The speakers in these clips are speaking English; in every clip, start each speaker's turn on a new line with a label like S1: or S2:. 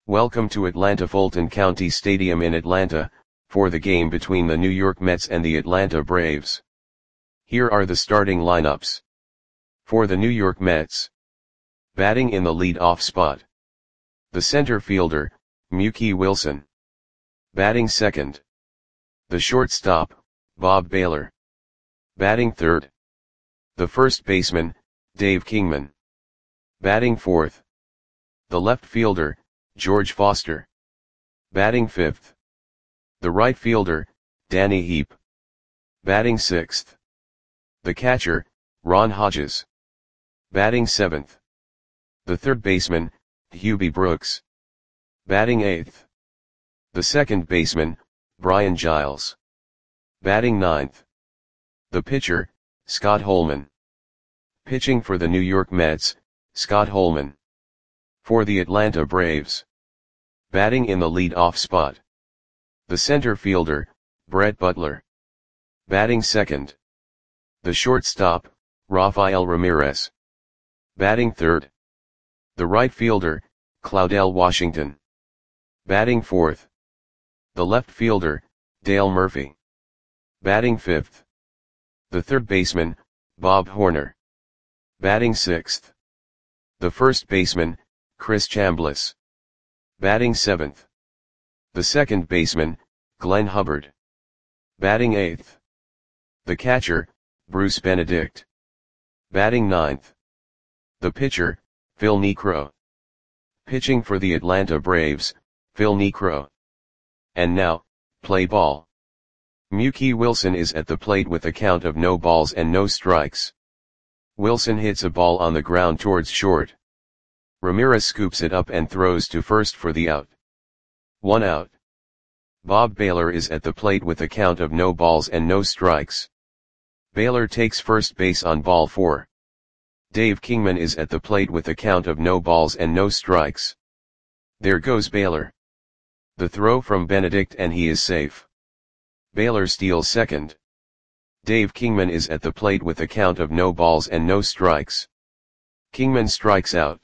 S1: Welcome to Atlanta Fulton County Stadium in Atlanta, for the game between the New York Mets and the Atlanta Braves. Here are the starting lineups. For the New York Mets. Batting in the lead-off spot. The center fielder, Mookie Wilson. Batting second. The shortstop, Bob Baylor. Batting third. The first baseman, Dave Kingman. Batting fourth. The left fielder, George Foster. Batting fifth. The right fielder, Danny Heep. Batting sixth. The catcher, Ron Hodges. Batting seventh. The third baseman, Hubie Brooks. Batting eighth. The second baseman, Brian Giles. Batting ninth. The pitcher, Scott Holman. Pitching for the New York Mets, Scott Holman. For the Atlanta Braves. Batting in the lead-off spot. The center fielder, Brett Butler. Batting second. The shortstop, Rafael Ramirez. Batting third. The right fielder, Claudell Washington. Batting fourth. The left fielder, Dale Murphy. Batting fifth. The third baseman, Bob Horner. Batting sixth. The first baseman, Chris Chambliss. Batting seventh. The second baseman, Glenn Hubbard. Batting eighth. The catcher, Bruce Benedict. Batting ninth. The pitcher, Phil Niekro. Pitching for the Atlanta Braves, Phil Niekro. And now, play ball. Mookie Wilson is at the plate with a count of no balls and no strikes. Wilson hits a ball on the ground towards short. Ramirez scoops it up and throws to first for the out. 1 out. Bob Baylor is at the plate with a count of no balls and no strikes. Baylor takes first base on ball 4. Dave Kingman is at the plate with a count of no balls and no strikes. There goes Baylor. The throw from Benedict and he is safe. Baylor steals second. Dave Kingman is at the plate with a count of no balls and no strikes. Kingman strikes out.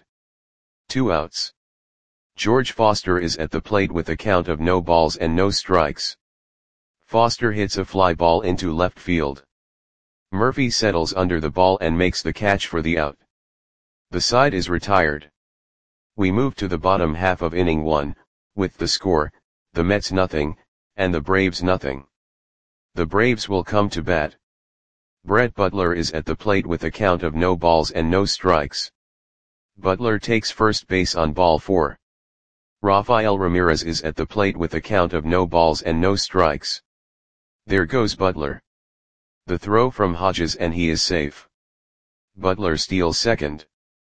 S1: 2 outs. George Foster is at the plate with a count of no balls and no strikes. Foster hits a fly ball into left field. Murphy settles under the ball and makes the catch for the out. The side is retired. We move to the bottom half of inning 1, with the score, the Mets nothing, and the Braves nothing. The Braves will come to bat. Brett Butler is at the plate with a count of no balls and no strikes. Butler takes first base on ball 4. Rafael Ramirez is at the plate with a count of no balls and no strikes. There goes Butler. The throw from Hodges and he is safe. Butler steals second.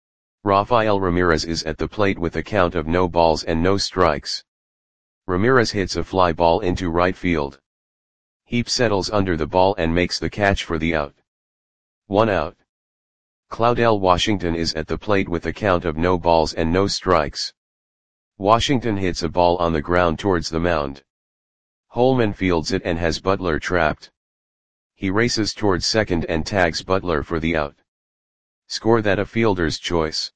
S1: Rafael Ramirez is at the plate with a count of no balls and no strikes. Ramirez hits a fly ball into right field. Heep settles under the ball and makes the catch for the out. 1 out. Claudell Washington is at the plate with a count of no balls and no strikes. Washington hits a ball on the ground towards the mound. Holman fields it and has Butler trapped. He races towards second and tags Butler for the out. Score that a fielder's choice.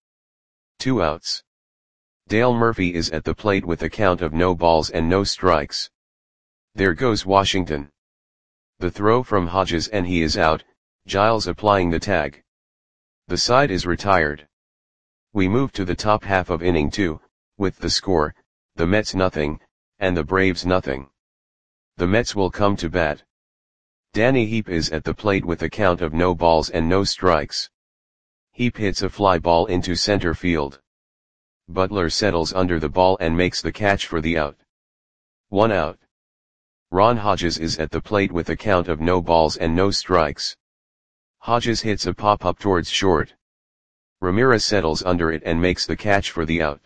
S1: 2 outs. Dale Murphy is at the plate with a count of no balls and no strikes. There goes Washington. The throw from Hodges and he is out, Giles applying the tag. The side is retired. We move to the top half of inning 2, with the score, the Mets nothing, and the Braves nothing. The Mets will come to bat. Danny Heep is at the plate with a count of no balls and no strikes. Heep hits a fly ball into center field. Butler settles under the ball and makes the catch for the out. 1 out. Ron Hodges is at the plate with a count of no balls and no strikes. Hodges hits a pop-up towards short. Ramirez settles under it and makes the catch for the out.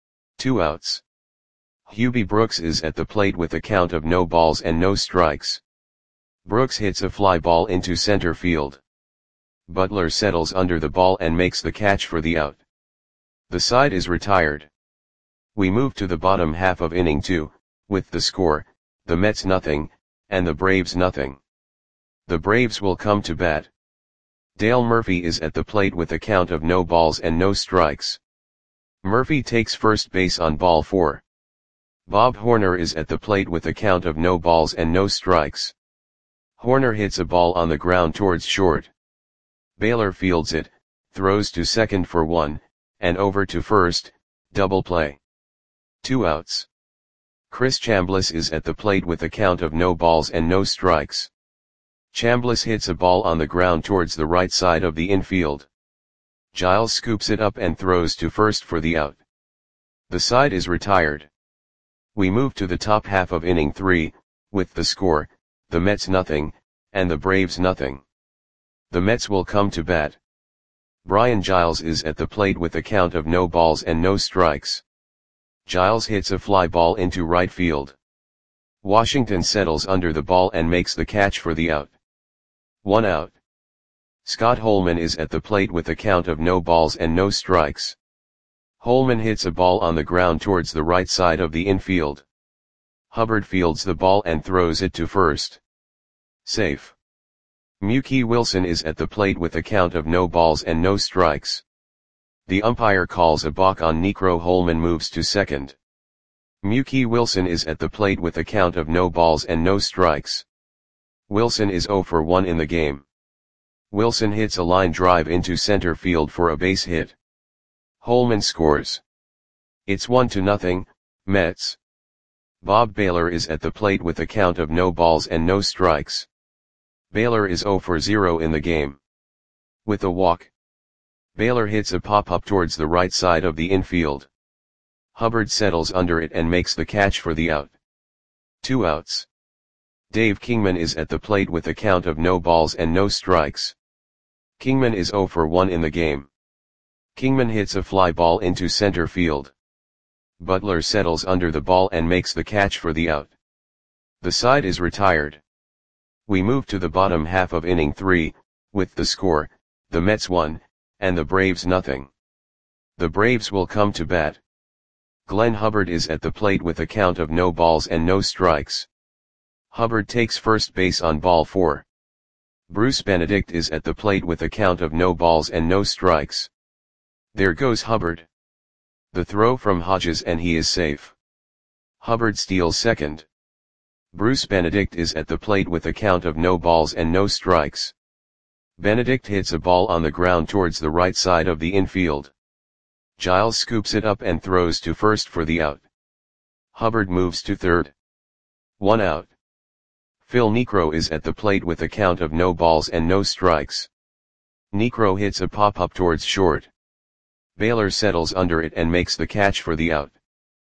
S1: 2 outs. Hubie Brooks is at the plate with a count of no balls and no strikes. Brooks hits a fly ball into center field. Butler settles under the ball and makes the catch for the out. The side is retired. We move to the bottom half of inning 2, with the score, the Mets nothing, and the Braves nothing. The Braves will come to bat. Dale Murphy is at the plate with a count of no balls and no strikes. Murphy takes first base on ball 4. Bob Horner is at the plate with a count of no balls and no strikes. Horner hits a ball on the ground towards short. Baylor fields it, throws to second for 1, and over to first, double play. 2 outs. Chris Chambliss is at the plate with a count of no balls and no strikes. Chambliss hits a ball on the ground towards the right side of the infield. Giles scoops it up and throws to first for the out. The side is retired. We move to the top half of inning 3, with the score, the Mets nothing, and the Braves nothing. The Mets will come to bat. Brian Giles is at the plate with a count of no balls and no strikes. Giles hits a fly ball into right field. Washington settles under the ball and makes the catch for the out. 1 out. Scott Holman is at the plate with a count of no balls and no strikes. Holman hits a ball on the ground towards the right side of the infield. Hubbard fields the ball and throws it to first. Safe. Mookie Wilson is at the plate with a count of no balls and no strikes. The umpire calls a balk on Niekro. Holman moves to second. Mookie Wilson is at the plate with a count of no balls and no strikes. Wilson is 0 for 1 in the game. Wilson hits a line drive into center field for a base hit. Holman scores. It's 1-0, Mets. Bob Baylor is at the plate with a count of no balls and no strikes. Baylor is 0 for 0 in the game. With a walk. Baylor hits a pop-up towards the right side of the infield. Hubbard settles under it and makes the catch for the out. 2 outs. Dave Kingman is at the plate with a count of no balls and no strikes. Kingman is 0 for 1 in the game. Kingman hits a fly ball into center field. Butler settles under the ball and makes the catch for the out. The side is retired. We move to the bottom half of inning 3, with the score, the Mets 1, and the Braves nothing. The Braves will come to bat. Glenn Hubbard is at the plate with a count of no balls and no strikes. Hubbard takes first base on ball 4. Bruce Benedict is at the plate with a count of no balls and no strikes. There goes Hubbard. The throw from Hodges and he is safe. Hubbard steals second. Bruce Benedict is at the plate with a count of no balls and no strikes. Benedict hits a ball on the ground towards the right side of the infield. Giles scoops it up and throws to first for the out. Hubbard moves to third. 1 out. Phil Niekro is at the plate with a count of no balls and no strikes. Niekro hits a pop-up towards short. Baylor settles under it and makes the catch for the out.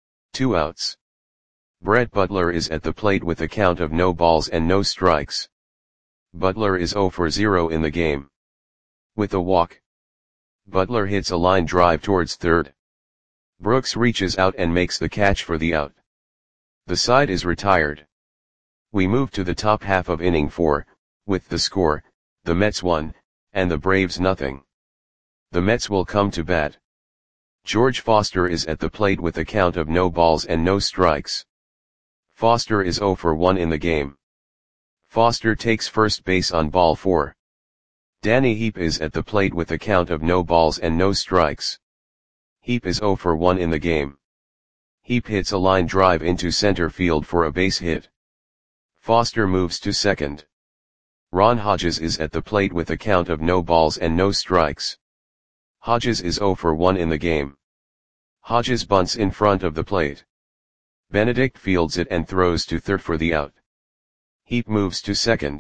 S1: 2 outs. Brett Butler is at the plate with a count of no balls and no strikes. Butler is 0 for 0 in the game. With a walk. Butler hits a line drive towards third. Brooks reaches out and makes the catch for the out. The side is retired. We move to the top half of inning 4, with the score, the Mets 1, and the Braves nothing. The Mets will come to bat. George Foster is at the plate with a count of no balls and no strikes. Foster is 0 for 1 in the game. Foster takes first base on ball 4. Danny Heap is at the plate with a count of no balls and no strikes. Heap is 0 for 1 in the game. Heap hits a line drive into center field for a base hit. Foster moves to second. Ron Hodges is at the plate with a count of no balls and no strikes. Hodges is 0 for 1 in the game. Hodges bunts in front of the plate. Benedict fields it and throws to third for the out. Heap moves to second.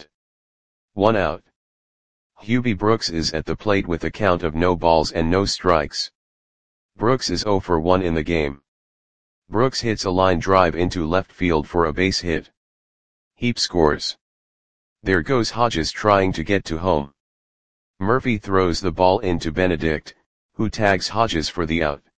S1: 1 out. Hubie Brooks is at the plate with a count of no balls and no strikes. Brooks is 0 for 1 in the game. Brooks hits a line drive into left field for a base hit. Heap scores. There goes Hodges trying to get to home. Murphy throws the ball into Benedict, who tags Hodges for the out.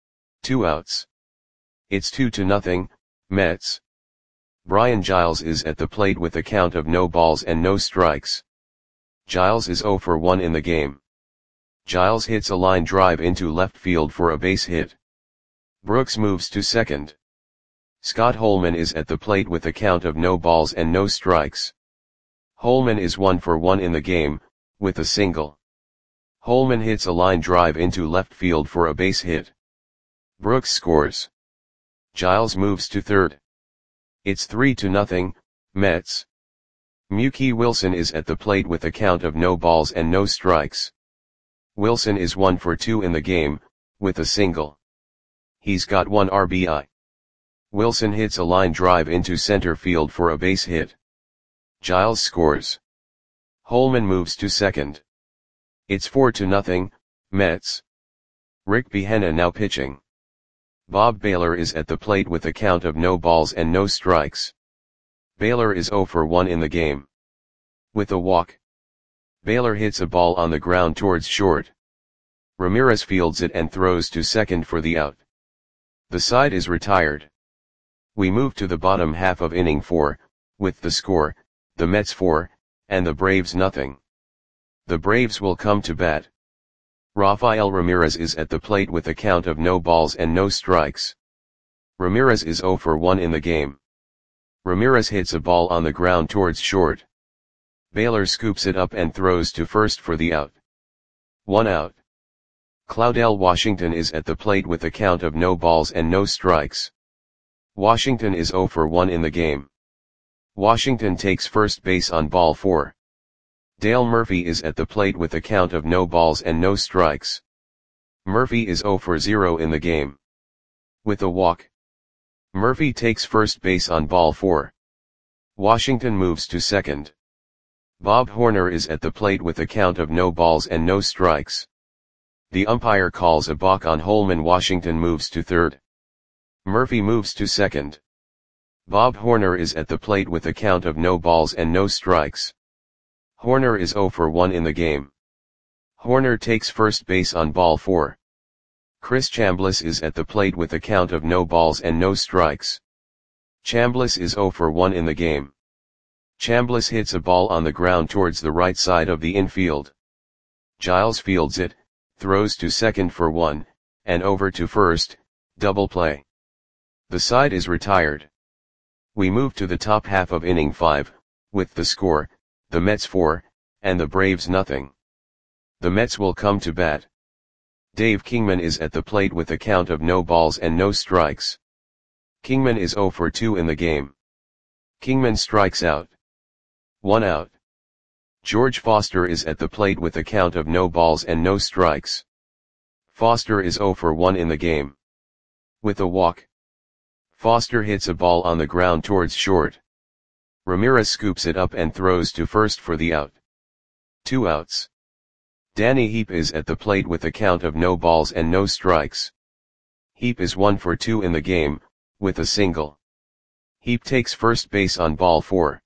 S1: 2 outs. It's 2-0, Mets. Brian Giles is at the plate with a count of no balls and no strikes. Giles is 0 for 1 in the game. Giles hits a line drive into left field for a base hit. Brooks moves to second. Scott Holman is at the plate with a count of no balls and no strikes. Holman is 1 for 1 in the game, with a single. Holman hits a line drive into left field for a base hit. Brooks scores. Giles moves to third. It's 3-0, Mets. Mookie Wilson is at the plate with a count of no balls and no strikes. Wilson is 1 for 2 in the game, with a single. He's got 1 RBI. Wilson hits a line drive into center field for a base hit. Giles scores. Holman moves to second. It's 4-0, Mets. Rick Behenna now pitching. Bob Baylor is at the plate with a count of no balls and no strikes. Baylor is 0 for 1 in the game. With a walk. Baylor hits a ball on the ground towards short. Ramirez fields it and throws to second for the out. The side is retired. We move to the bottom half of inning 4, with the score, the Mets 4, and the Braves 0. The Braves will come to bat. Rafael Ramirez is at the plate with a count of no balls and no strikes. Ramirez is 0 for 1 in the game. Ramirez hits a ball on the ground towards short. Baylor scoops it up and throws to first for the out. 1 out. Claudel Washington is at the plate with a count of no balls and no strikes. Washington is 0 for 1 in the game. Washington takes first base on ball 4. Dale Murphy is at the plate with a count of no balls and no strikes. Murphy is 0 for 0 in the game. With a walk. Murphy takes first base on ball 4. Washington moves to second. Bob Horner is at the plate with a count of no balls and no strikes. The umpire calls a balk on Holman. Washington moves to third. Murphy moves to second. Bob Horner is at the plate with a count of no balls and no strikes. Horner is 0 for 1 in the game. Horner takes first base on ball 4. Chris Chambliss is at the plate with a count of no balls and no strikes. Chambliss is 0 for 1 in the game. Chambliss hits a ball on the ground towards the right side of the infield. Giles fields it, throws to second for 1, and over to first, double play. The side is retired. We move to the top half of inning 5, with the score, the Mets 4, and the Braves 0. The Mets will come to bat. Dave Kingman is at the plate with a count of no balls and no strikes. Kingman is 0 for 2 in the game. Kingman strikes out. 1 out. George Foster is at the plate with a count of no balls and no strikes. Foster is 0 for 1 in the game. With a walk. Foster hits a ball on the ground towards short. Ramirez scoops it up and throws to first for the out. 2 outs. Danny Heap is at the plate with a count of no balls and no strikes. Heap is 1 for 2 in the game, with a single. Heap takes first base on ball 4.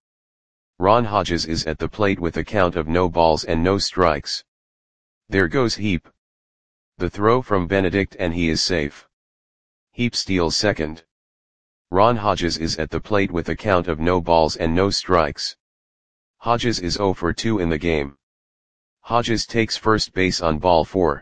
S1: Ron Hodges is at the plate with a count of no balls and no strikes. There goes Heap. The throw from Benedict and he is safe. Heap steals second. Ron Hodges is at the plate with a count of no balls and no strikes. Hodges is 0 for 2 in the game. Hodges takes first base on ball 4.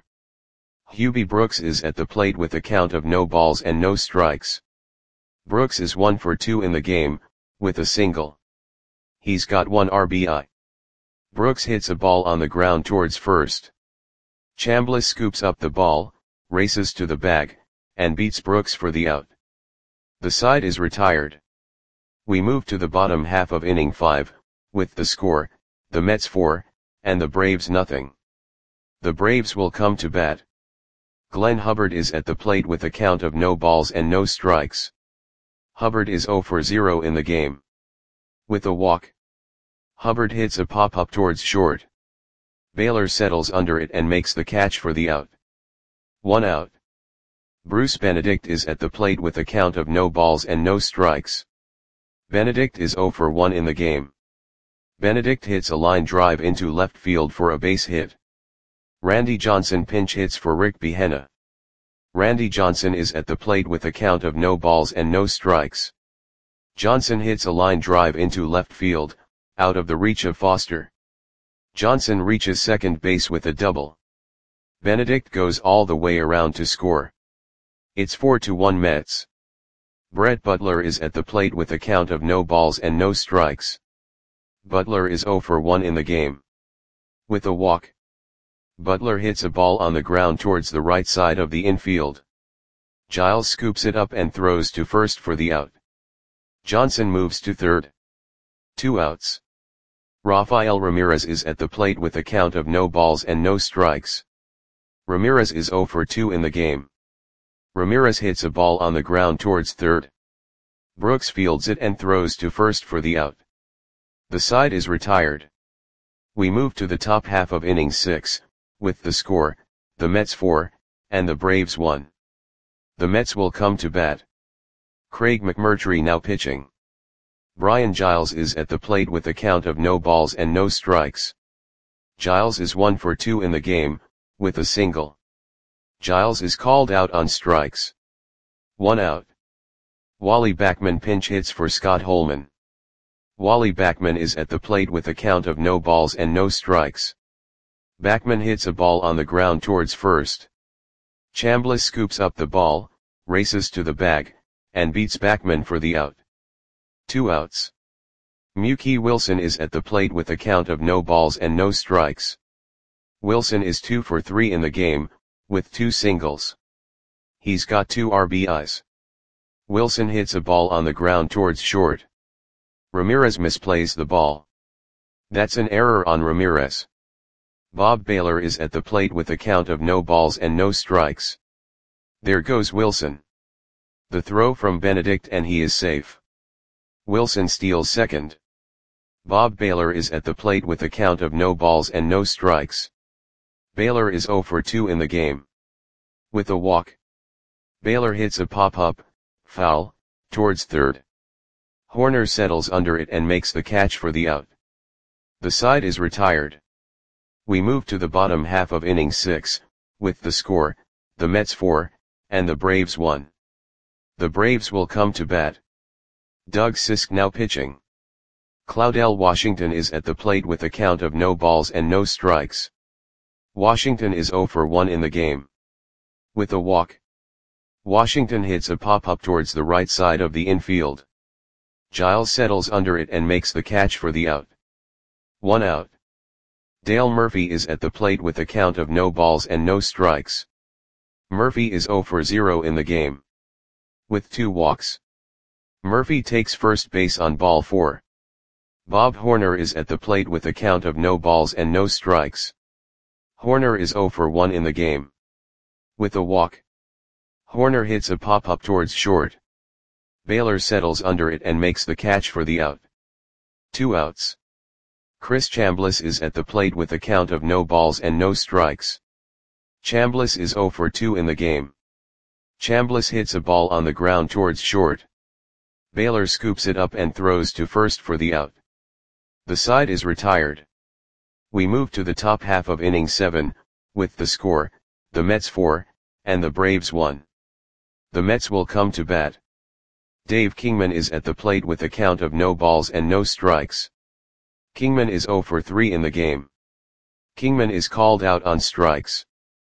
S1: Hubie Brooks is at the plate with a count of no balls and no strikes. Brooks is 1 for 2 in the game, with a single. He's got 1 RBI. Brooks hits a ball on the ground towards first. Chambliss scoops up the ball, races to the bag, and beats Brooks for the out. The side is retired. We move to the bottom half of inning 5, with the score, the Mets 4, and the Braves 0. The Braves will come to bat. Glenn Hubbard is at the plate with a count of no balls and no strikes. Hubbard is 0 for 0 in the game. With a walk. Hubbard hits a pop-up towards short. Baylor settles under it and makes the catch for the out. 1 out. Bruce Benedict is at the plate with a count of no balls and no strikes. Benedict is 0 for 1 in the game. Benedict hits a line drive into left field for a base hit. Randy Johnson pinch hits for Rick Behenna. Randy Johnson is at the plate with a count of no balls and no strikes. Johnson hits a line drive into left field, out of the reach of Foster. Johnson reaches second base with a double. Benedict goes all the way around to score. It's 4-1 Mets. Brett Butler is at the plate with a count of no balls and no strikes. Butler is 0 for 1 in the game. With a walk. Butler hits a ball on the ground towards the right side of the infield. Giles scoops it up and throws to first for the out. Johnson moves to third. 2 outs. Rafael Ramirez is at the plate with a count of no balls and no strikes. Ramirez is 0 for 2 in the game. Ramirez hits a ball on the ground towards third. Brooks fields it and throws to first for the out. The side is retired. We move to the top half of inning 6, with the score, the Mets 4, and the Braves 1. The Mets will come to bat. Craig McMurtry now pitching. Brian Giles is at the plate with a count of no balls and no strikes. Giles is 1 for 2 in the game, with a single. Giles is called out on strikes. 1 out. Wally Backman pinch hits for Scott Holman. Wally Backman is at the plate with a count of no balls and no strikes. Backman hits a ball on the ground towards first. Chambliss scoops up the ball, races to the bag, and beats Backman for the out. 2 outs. Mookie Wilson is at the plate with a count of no balls and no strikes. Wilson is 2 for 3 in the game, with 2 singles. He's got 2 RBIs. Wilson hits a ball on the ground towards short. Ramirez misplays the ball. That's an error on Ramirez. Bob Baylor is at the plate with a count of no balls and no strikes. There goes Wilson. The throw from Benedict and he is safe. Wilson steals second. Bob Baylor is at the plate with a count of no balls and no strikes. Baylor is 0 for 2 in the game. With a walk. Baylor hits a pop-up, foul, towards third. Horner settles under it and makes the catch for the out. The side is retired. We move to the bottom half of inning 6, with the score, the Mets 4, and the Braves 1. The Braves will come to bat. Doug Sisk now pitching. Claudel Washington is at the plate with a count of no balls and no strikes. Washington is 0 for 1 in the game. With a walk. Washington hits a pop-up towards the right side of the infield. Giles settles under it and makes the catch for the out. 1 out. Dale Murphy is at the plate with a count of no balls and no strikes. Murphy is 0 for 0 in the game. With 2 walks. Murphy takes first base on ball 4. Bob Horner is at the plate with a count of no balls and no strikes. Horner is 0 for 1 in the game. With a walk. Horner hits a pop-up towards short. Baylor settles under it and makes the catch for the out. 2 outs. Chris Chambliss is at the plate with a count of no balls and no strikes. Chambliss is 0 for 2 in the game. Chambliss hits a ball on the ground towards short. Baylor scoops it up and throws to first for the out. The side is retired. We move to the top half of inning 7, with the score, the Mets 4, and the Braves 1. The Mets will come to bat. Dave Kingman is at the plate with a count of no balls and no strikes. Kingman is 0 for 3 in the game. Kingman is called out on strikes.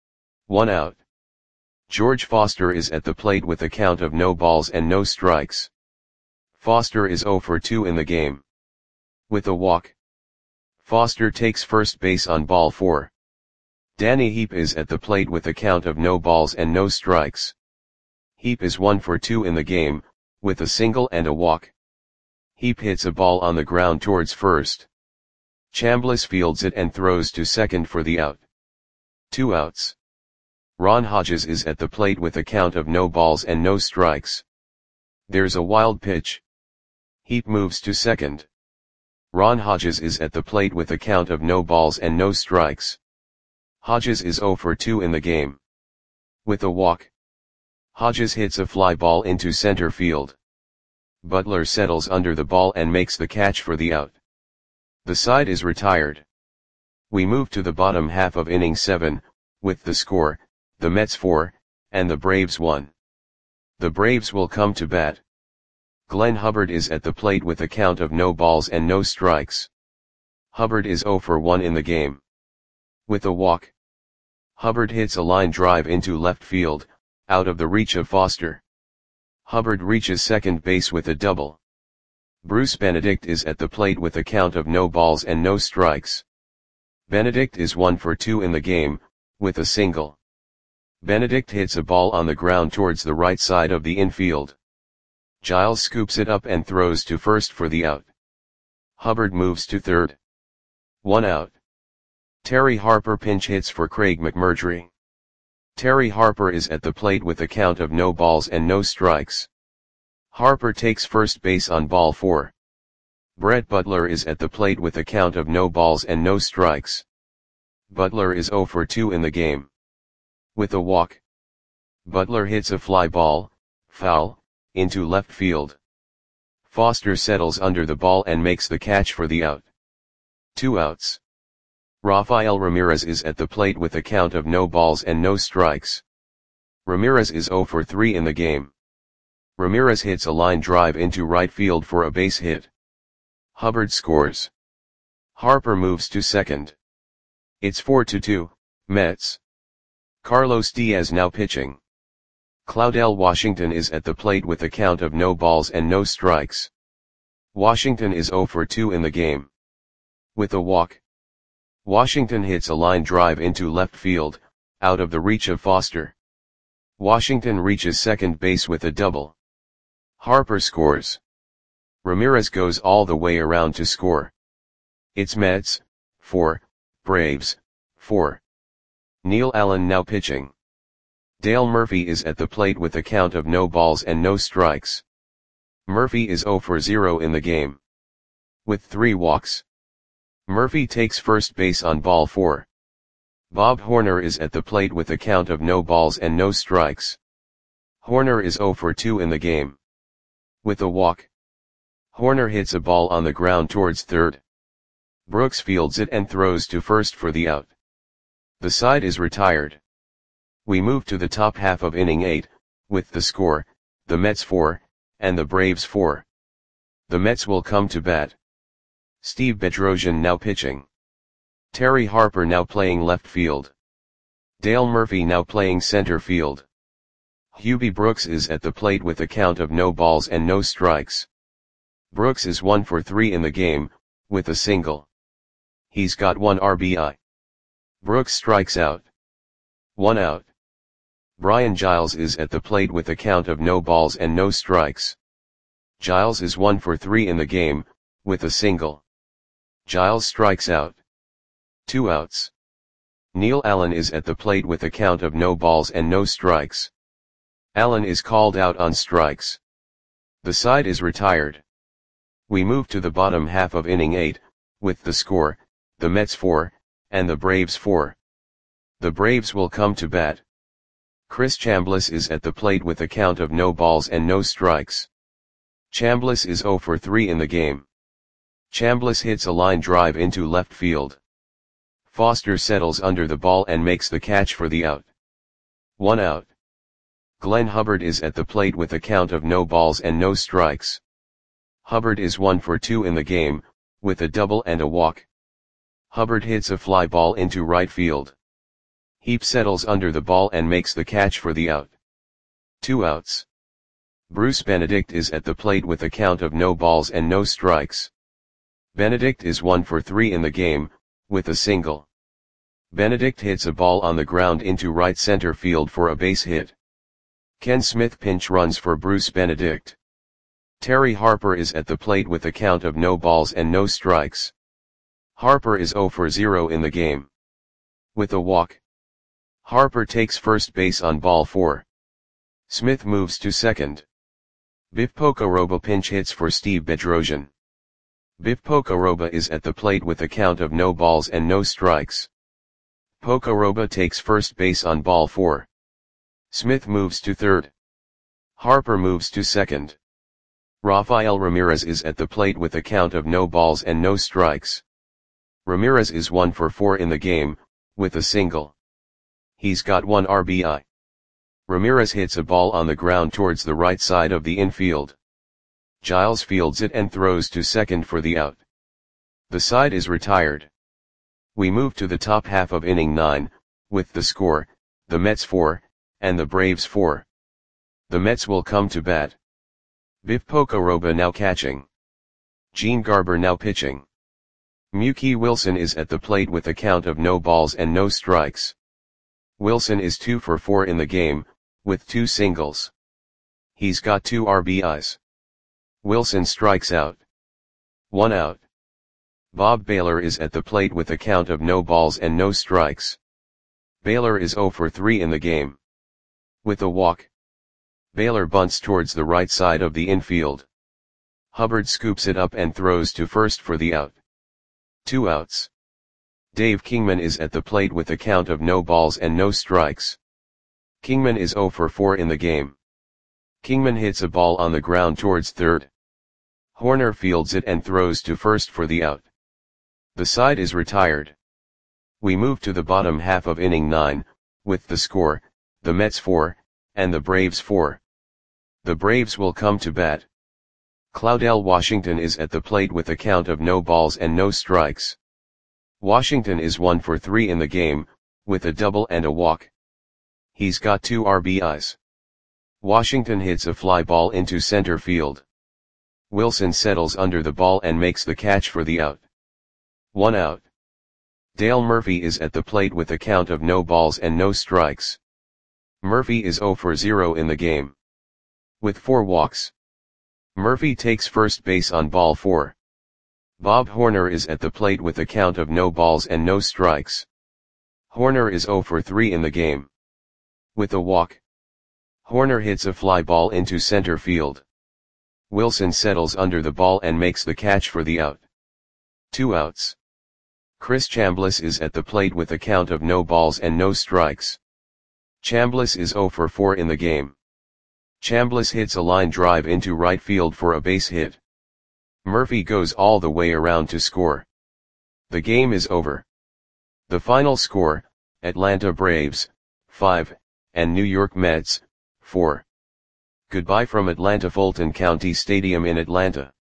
S1: 1 out. George Foster is at the plate with a count of no balls and no strikes. Foster is 0 for 2 in the game. With a walk. Foster takes first base on ball 4. Danny Heap is at the plate with a count of no balls and no strikes. Heap is 1 for 2 in the game, with a single and a walk. Heap hits a ball on the ground towards first. Chambliss fields it and throws to second for the out. 2 outs. Ron Hodges is at the plate with a count of no balls and no strikes. There's a wild pitch. Heap moves to second. Ron Hodges is at the plate with a count of no balls and no strikes. Hodges is 0 for 2 in the game. With a walk. Hodges hits a fly ball into center field. Butler settles under the ball and makes the catch for the out. The side is retired. We move to the bottom half of inning 7, with the score, the Mets 4, and the Braves 1. The Braves will come to bat. Glenn Hubbard is at the plate with a count of no balls and no strikes. Hubbard is 0 for 1 in the game. With a walk. Hubbard hits a line drive into left field, out of the reach of Foster. Hubbard reaches second base with a double. Bruce Benedict is at the plate with a count of no balls and no strikes. Benedict is 1 for 2 in the game, with a single. Benedict hits a ball on the ground towards the right side of the infield. Giles scoops it up and throws to first for the out. Hubbard moves to third. 1 out. Terry Harper pinch hits for Craig McMurtry. Terry Harper is at the plate with a count of no balls and no strikes. Harper takes first base on ball 4. Brett Butler is at the plate with a count of no balls and no strikes. Butler is 0 for 2 in the game. With a walk, Butler hits a fly ball, foul, into left field. Foster settles under the ball and makes the catch for the out. 2 outs. Rafael Ramirez is at the plate with a count of no balls and no strikes. Ramirez is 0 for 3 in the game. Ramirez hits a line drive into right field for a base hit. Hubbard scores. Harper moves to second. It's 4-2, Mets. Carlos Diaz now pitching. Claudel Washington is at the plate with a count of no balls and no strikes. Washington is 0 for 2 in the game. With a walk, Washington hits a line drive into left field, out of the reach of Foster. Washington reaches second base with a double. Harper scores. Ramirez goes all the way around to score. It's Mets, 4, Braves, 4. Neil Allen now pitching. Dale Murphy is at the plate with a count of no balls and no strikes. Murphy is 0 for 0 in the game. With 3 walks, Murphy takes first base on ball 4. Bob Horner is at the plate with a count of no balls and no strikes. Horner is 0 for 2 in the game. With a walk, Horner hits a ball on the ground towards third. Brooks fields it and throws to first for the out. The side is retired. We move to the top half of inning 8, with the score, the Mets 4, and the Braves 4. The Mets will come to bat. Steve Bedrosian now pitching. Terry Harper now playing left field. Dale Murphy now playing center field. Hubie Brooks is at the plate with a count of no balls and no strikes. Brooks is 1 for 3 in the game, with a single. He's got 1 RBI. Brooks strikes out. 1 out. Brian Giles is at the plate with a count of no balls and no strikes. Giles is 1 for 3 in the game, with a single. Giles strikes out. 2 outs. Neil Allen is at the plate with a count of no balls and no strikes. Allen is called out on strikes. The side is retired. We move to the bottom half of inning 8, with the score, the Mets 4, and the Braves 4. The Braves will come to bat. Chris Chambliss is at the plate with a count of no balls and no strikes. Chambliss is 0 for 3 in the game. Chambliss hits a line drive into left field. Foster settles under the ball and makes the catch for the out. 1 out. Glenn Hubbard is at the plate with a count of no balls and no strikes. Hubbard is 1 for 2 in the game, with a double and a walk. Hubbard hits a fly ball into right field. Heap settles under the ball and makes the catch for the out. 2 outs. Bruce Benedict is at the plate with a count of no balls and no strikes. Benedict is 1 for 3 in the game, with a single. Benedict hits a ball on the ground into right center field for a base hit. Ken Smith pinch runs for Bruce Benedict. Terry Harper is at the plate with a count of no balls and no strikes. Harper is 0 for 0 in the game. With a walk, Harper takes first base on ball 4. Smith moves to second. Biff Pocoroba pinch hits for Steve Bedrosian. Biff Pocoroba is at the plate with a count of no balls and no strikes. Pocoroba takes first base on ball 4. Smith moves to third. Harper moves to second. Rafael Ramirez is at the plate with a count of no balls and no strikes. Ramirez is 1 for 4 in the game, with a single. He's got 1 RBI. Ramirez hits a ball on the ground towards the right side of the infield. Giles fields it and throws to second for the out. The side is retired. We move to the top half of inning 9, with the score, the Mets 4, and the Braves 4. The Mets will come to bat. Biff Pocoroba now catching. Gene Garber now pitching. Mookie Wilson is at the plate with a count of no balls and no strikes. Wilson is 2 for 4 in the game, with 2 singles. He's got 2 RBIs. Wilson strikes out. 1 out. Bob Baylor is at the plate with a count of no balls and no strikes. Baylor is 0 for 3 in the game. With a walk. Baylor bunts towards the right side of the infield. Hubbard scoops it up and throws to first for the out. 2 outs. Dave Kingman is at the plate with a count of no balls and no strikes. Kingman is 0 for 4 in the game. Kingman hits a ball on the ground towards third. Horner fields it and throws to first for the out. The side is retired. We move to the bottom half of inning 9, with the score, the Mets 4, and the Braves 4. The Braves will come to bat. Claudell Washington is at the plate with a count of no balls and no strikes. Washington is 1 for 3 in the game, with a double and a walk. He's got 2 RBIs. Washington hits a fly ball into center field. Wilson settles under the ball and makes the catch for the out. 1 out. Dale Murphy is at the plate with a count of no balls and no strikes. Murphy is 0 for 0 in the game. With 4 walks. Murphy takes first base on ball 4. Bob Horner is at the plate with a count of no balls and no strikes. Horner is 0 for 3 in the game. With a walk. Horner hits a fly ball into center field. Wilson settles under the ball and makes the catch for the out. 2 outs. Chris Chambliss is at the plate with a count of no balls and no strikes. Chambliss is 0 for 4 in the game. Chambliss hits a line drive into right field for a base hit. Murphy goes all the way around to score. The game is over. The final score, Atlanta Braves, 5, and New York Mets, 4. Goodbye from Atlanta Fulton County Stadium in Atlanta.